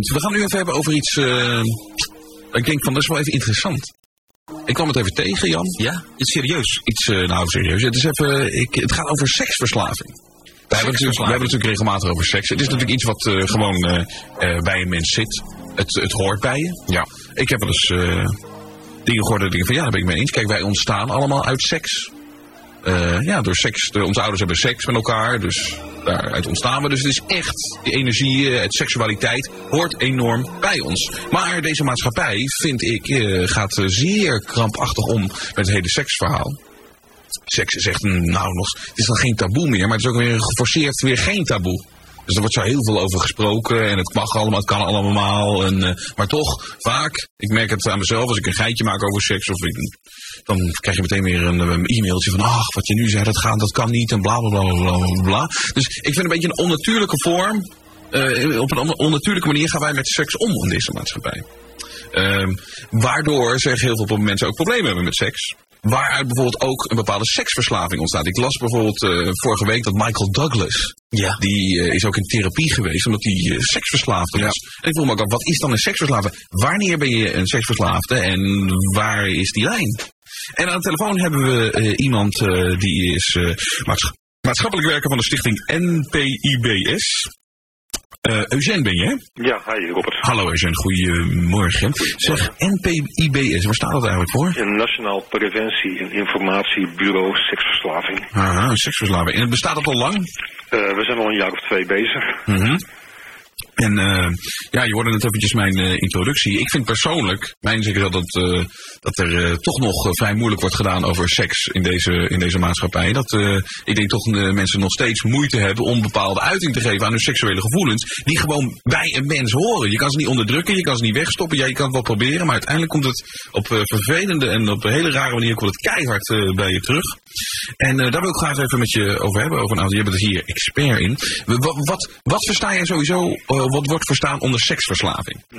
Goed, we gaan nu even hebben over iets... ik denk van, dat is wel even interessant. Ik kwam het even tegen, Jan. Ja? Iets serieus? Iets, serieus. Het gaat over seksverslaving. We hebben het natuurlijk regelmatig over seks. Het is natuurlijk iets wat gewoon bij een mens zit. Het hoort bij je. Ja. Ik heb wel eens dingen gehoord dat ik denk van, ja, daar ben ik mee eens. Kijk, wij ontstaan allemaal uit seks. Door seks. Onze ouders hebben seks met elkaar, dus daaruit ontstaan we. Dus het is echt, die energie, het seksualiteit hoort enorm bij ons. Maar deze maatschappij, vind ik, gaat zeer krampachtig om met het hele seksverhaal. Seks is echt, het is dan geen taboe meer, maar het is ook weer geforceerd weer geen taboe. Dus er wordt zo heel veel over gesproken en het mag allemaal, het kan allemaal. Maar toch, vaak, ik merk het aan mezelf, als ik een geitje maak over seks, dan krijg je meteen weer een e-mailtje van, wat je nu zei, dat kan niet en bla bla bla bla bla. Dus ik vind een beetje een onnatuurlijke vorm, op een onnatuurlijke manier gaan wij met seks om in deze maatschappij. Waardoor heel veel mensen ook problemen hebben met seks. Waaruit bijvoorbeeld ook een bepaalde seksverslaving ontstaat. Ik las bijvoorbeeld vorige week dat Michael Douglas, die is ook in therapie geweest omdat hij seksverslaafde was. Ja. En ik vroeg me ook af, wat is dan een seksverslaafde? Wanneer ben je een seksverslaafde en waar is die lijn? En aan de telefoon hebben we iemand die is maatschappelijk werker van de stichting NPIBS. Eugène ben je, hè? Ja, hi Robert. Hallo Eugène, goedemorgen. Zeg, NPIBS, waar staat dat eigenlijk voor? Een Nationaal Preventie- en Informatiebureau Seksverslaving. Aha, seksverslaving. En bestaat dat al lang? We zijn al een jaar of 2 bezig. Mm-hmm. En je hoorde net eventjes mijn introductie. Ik vind persoonlijk, mijn inzicht is dat er toch nog vrij moeilijk wordt gedaan over seks in deze maatschappij. Ik denk toch mensen nog steeds moeite hebben om bepaalde uiting te geven aan hun seksuele gevoelens. Die gewoon bij een mens horen. Je kan ze niet onderdrukken, je kan ze niet wegstoppen. Ja, je kan het wel proberen, maar uiteindelijk komt het op vervelende en op een hele rare manier komt het keihard bij je terug. En daar wil ik graag even met je over hebben. Je bent er hier expert in. Wat versta jij sowieso, wat wordt verstaan onder seksverslaving?